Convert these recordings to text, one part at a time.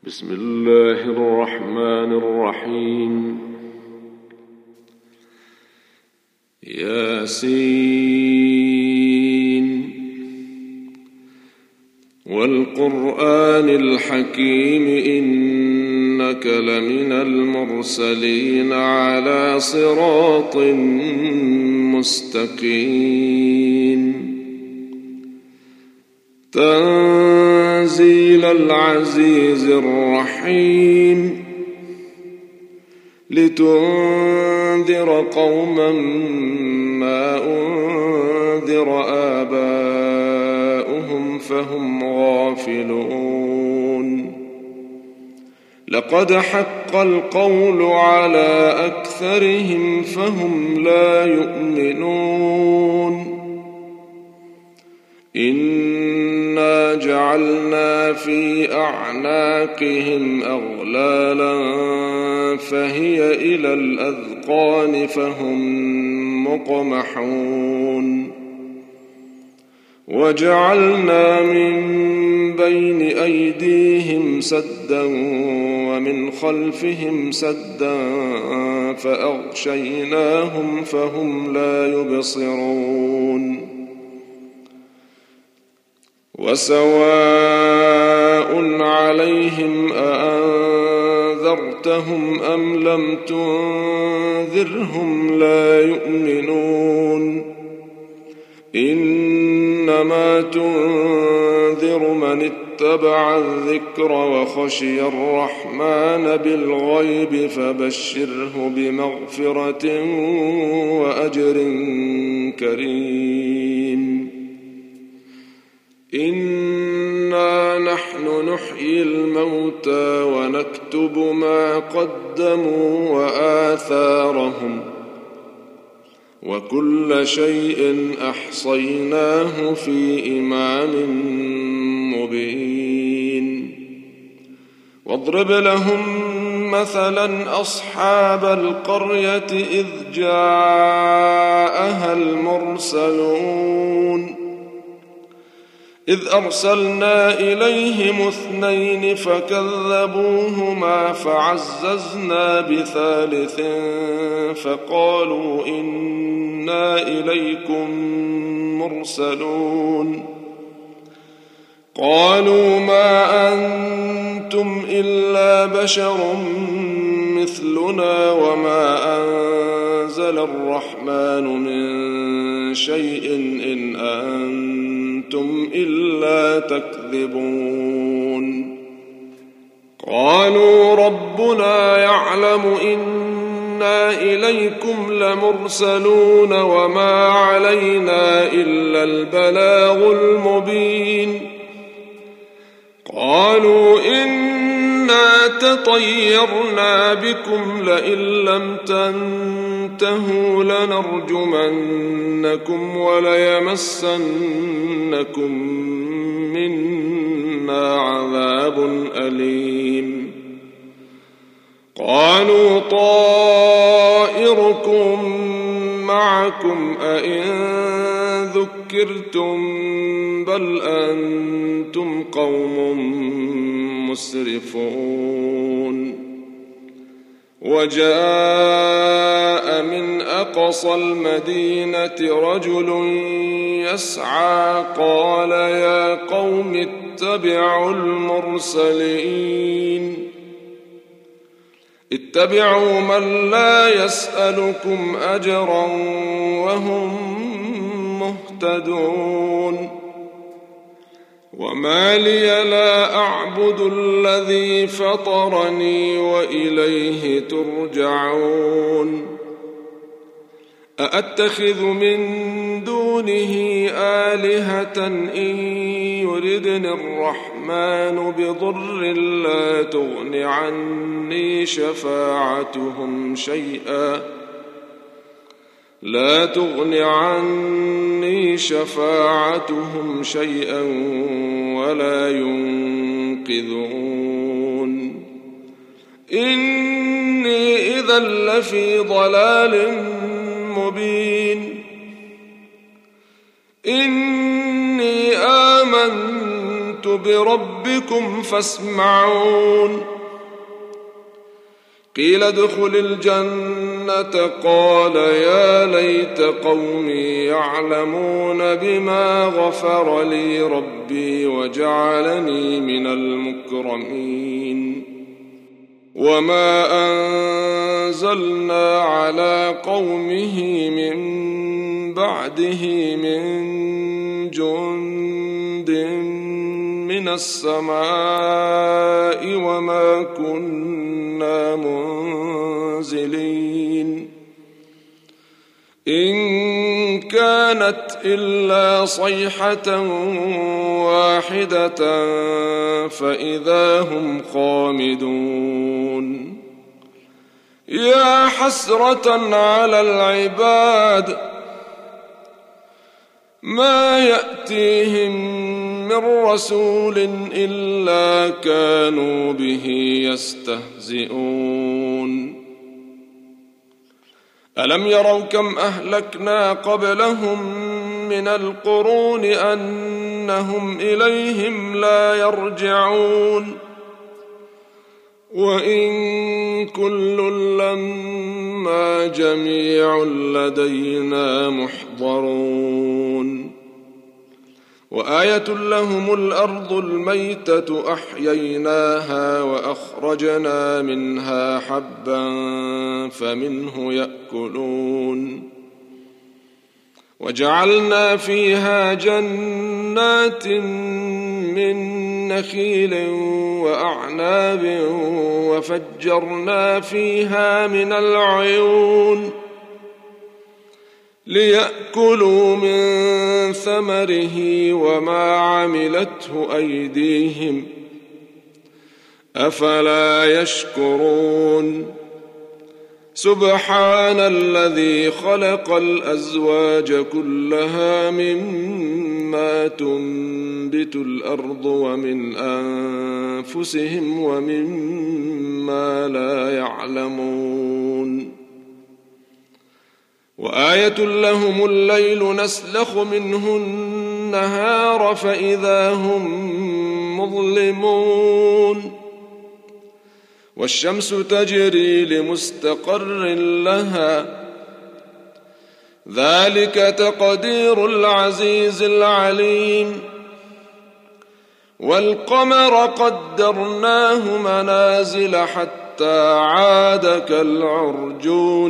بسم الله الرحمن الرحيم. ياسين والقرآن الحكيم إنك لمن المرسلين على صراط مستقيم تنزيل العزيز الرحيم لتنذر قوما ما أنذر آباؤهم فهم غافلون لقد حق القول على أكثرهم فهم لا يؤمنون إنا جعلنا في أعناقهم أغلالا فهي إلى الأذقان فهم مقمحون وجعلنا من بين أيديهم سدا ومن خلفهم سدا فأغشيناهم فهم لا يبصرون وسواء عليهم أأنذرتهم أم لم تنذرهم لا يؤمنون إنما تنذر من اتبع الذكر وخشي الرحمن بالغيب فبشره بمغفرة وأجر كريم إنا نحن نحيي الموتى ونكتب ما قدموا وآثارهم وكل شيء أحصيناه في إمام مبين واضرب لهم مثلا أصحاب القرية إذ جاءها المرسلون إذ أرسلنا إليهم 2 فكذبوهما فعززنا بثالث فقالوا إنا إليكم مرسلون قالوا ما أنتم إلا بشر مثلنا وما أنزل الرحمن من شيء إن أنتم إلا تكذبون قالوا ربنا يعلم إنا إليكم لمرسلون وما علينا إلا البلاغ المبين قالوا إنا تطيرنا بكم لئن لم تنتهوا لنرجمنكم وليمسنكم منا عذاب أليم قالوا طائركم معكم أئن ذكرتم بل أنتم قوم مسرفون وجاء من أقصى المدينة رجل يسعى قال يا قوم اتبعوا المرسلين اتبعوا من لا يسألكم أجرا وهم مهتدون وما لي لا أعبد الذي فطرني وإليه ترجعون أأتخذ من دونه آلهة إن يردني الرحمن بضر لا تغن عني شفاعتهم شيئا ولا ينقذون إني إذا لفي ضلال مبين إني آمنت بربكم فاسمعون قيل ادخل الجنة قال يا ليت قومي يعلمون بما غفر لي ربي وجعلني من المكرمين وما أنزلنا على قومه من بعده من جند من السماء وما كنا منزلين إن كانت إلا صيحة واحدة فإذا هم خامدون يا حسرة على العباد ما يأتيهم من رسول إلا كانوا به يستهزئون ألم يروا كم أهلكنا قبلهم من القرون أنهم إليهم لا يرجعون وإن كل لما جميع لدينا محضرون وآية لهم الأرض الميتة أحييناها وأخرجنا منها حبا فمنه يأكلون وجعلنا فيها جنات من نخيل وأعناب وفجرنا فيها من العيون ليأكلوا من ثمره وما عملته أيديهم أفلا يشكرون سبحان الذي خلق الأزواج كلها مما تنبت الأرض ومن أنفسهم ومما لا يعلمون وآية لهم الليل نسلخ منه النهار فإذا هم مظلمون والشمس تجري لمستقر لها ذلك تقدير العزيز العليم والقمر قدرناه منازل حتى عاد كالعرجون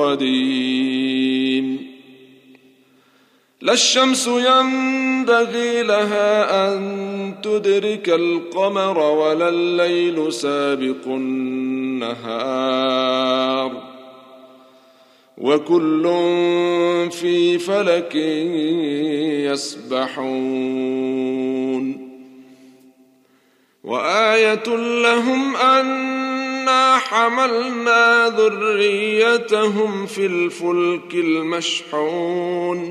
القديم لا الشمس ينبغي لها أن تدرك القمر ولا الليل سابق النهار وكل في فلك يسبحون وآية لهم أنا حملنا ذريتهم في الفلك المشحون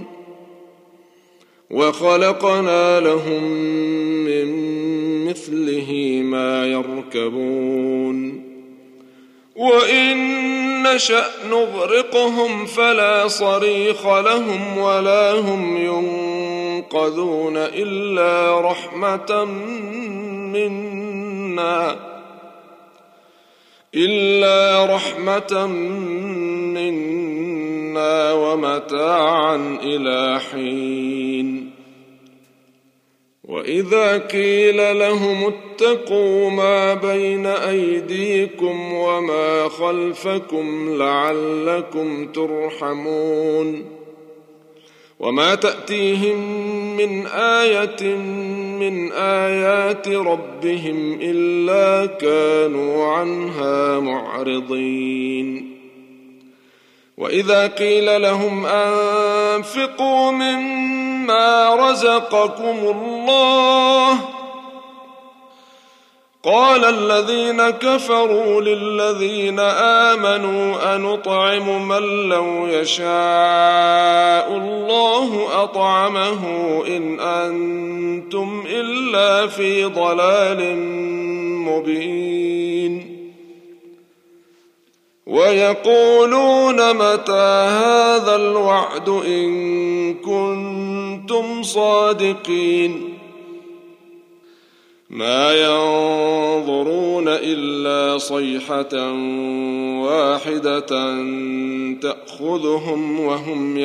وخلقنا لهم من مثله ما يركبون وإن نشأ نغرقهم فلا صريخ لهم ولا هم ينقذون إلا رحمة منا ومتاعا إلى حين وإذا قيل لهم اتقوا ما بين أيديكم وما خلفكم لعلكم ترحمون وما تأتيهم من آية من آيات ربهم إلا كانوا عنها معرضين وإذا قيل لهم أنفقوا مما رزقكم الله قال الذين كفروا للذين آمنوا أنطعم من لو يشاء الله أطعمه إن أنتم إلا في ضلال مبين ويقولون متى هذا الوعد إن كنتم صادقين ما ينظرون إلا صيحة واحدة تأخذهم وهم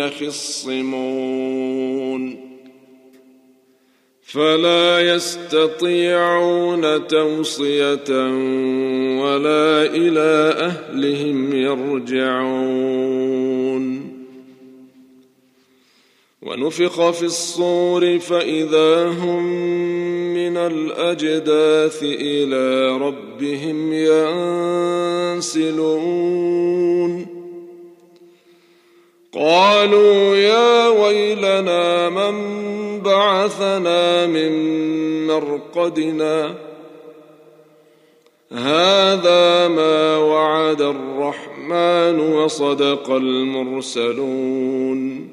يخصمون فلا يستطيعون توصية ولا إلى أهلهم يرجعون ونفخ في الصور فإذا هم من الأجداث إلى ربهم ينسلون قالوا يا ويلنا من بعثنا من مرقدنا هذا ما وعد الرحمن وصدق المرسلون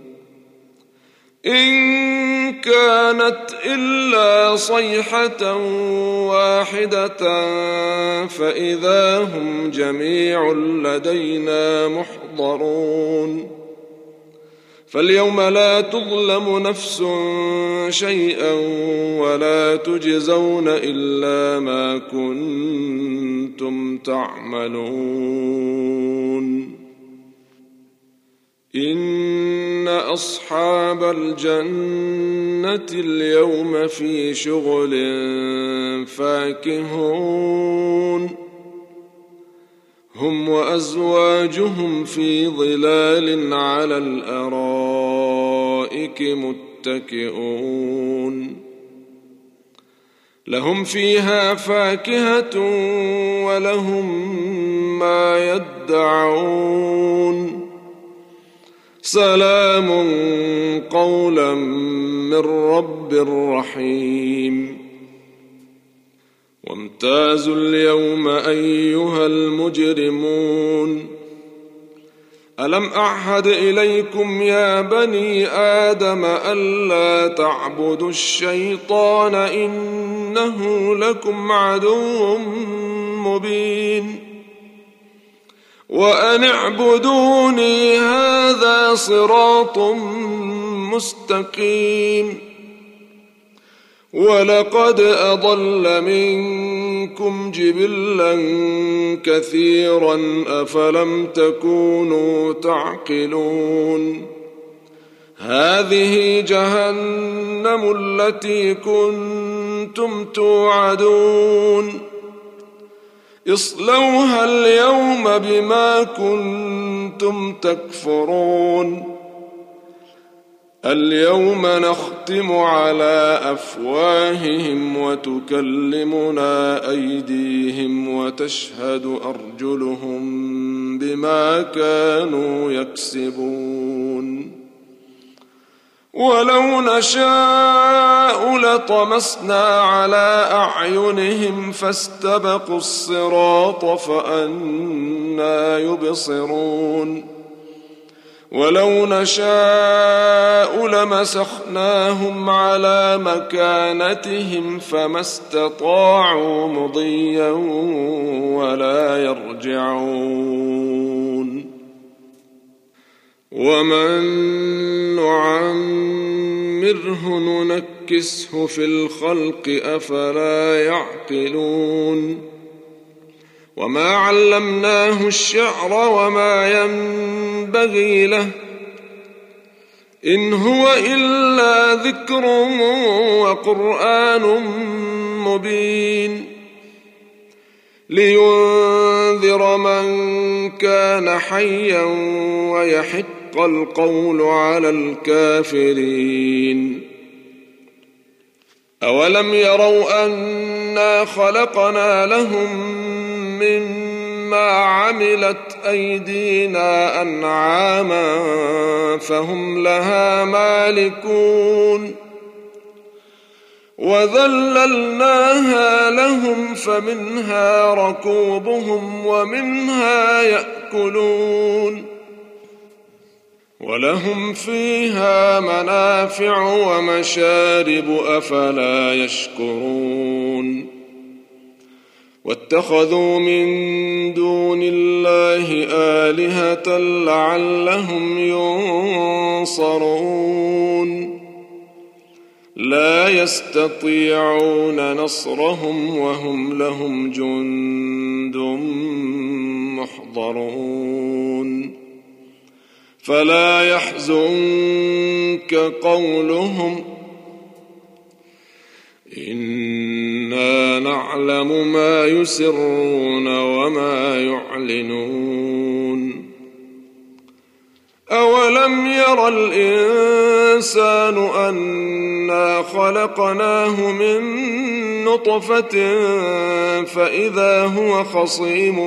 إن كانت إلا صيحة واحدة فإذا هم جميع لدينا محضرون فاليوم لا تظلم نفس شيئا ولا تجزون إلا ما كنتم تعملون إن أصحاب الجنة اليوم في شغل فاكهون هم وأزواجهم في ظلال على الأرائك متكئون لهم فيها فاكهة ولهم ما يدعون سلام قولا من رب رحيم وامتازوا اليوم أيها المجرمون ألم أعهد إليكم يا بني آدم ألا تعبدوا الشيطان إنه لكم عدو مبين وأن اعبدوني هذا صراط مستقيم ولقد أضل منكم جبلا كثيرا أفلم تكونوا تعقلون هذه جهنم التي كنتم توعدون اصلوها اليوم بما كنتم تكفرون اليوم نختم على أفواههم وتكلمنا أيديهم وتشهد أرجلهم بما كانوا يكسبون ولو نشاء لطمسنا على أعينهم فاستبقوا الصراط فأنى يبصرون ولو نشاء لمسخناهم على مكانتهم فما استطاعوا مضيا ولا يرجعون ومن نعمره ننكسه في الخلق أفلا يعقلون وما علمناه الشعر وما ينبغي له إن هو إلا ذكر وقرآن مبين لينذر من كان حيا ويحق القول على الكافرين أولم يروا أنا خلقنا لهم مما عملت أيدينا أنعاما فهم لها مالكون وذللناها لهم فمنها ركوبهم ومنها يأكلون ولهم فيها منافع ومشارب أفلا يشكرون واتخذوا من دون الله آلهة لعلهم ينصرون لا يستطيعون نصرهم وهم لهم جند محضرون فلا يحزنك قولهم إنا نعلم ما يسرون وما يعلنون أولم ير الإنسان أنا خلقناه من نطفة فإذا هو خصيم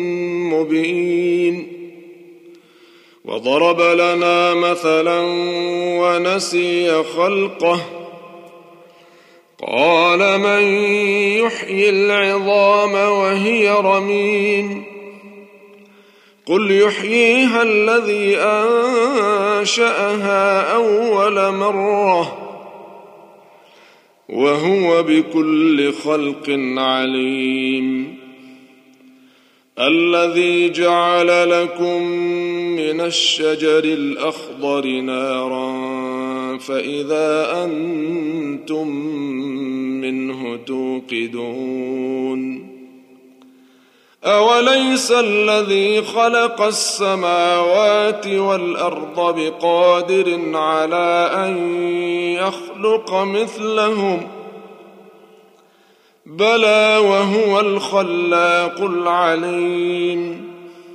مبين وضرب لنا مثلا ونسي خلقه قال من يحيي العظام وهي رميم قل يحييها الذي أنشأها أول مرة وهو بكل خلق عليم الذي جعل لكم من الشجر الأخضر نارا فإذا أنتم منه توقدون أوليس الذي خلق السماوات والأرض بقادر على أن يخلق مثلهم بلى وهو الخلاق العليم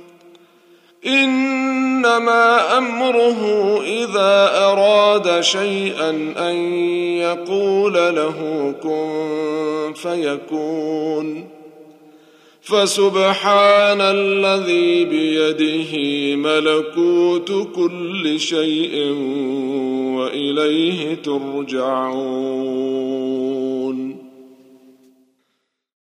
إنما أمره إذا أراد شيئا أن يقول له كن فيكون فسبحان الذي بيده ملكوت كل شيء وإليه ترجعون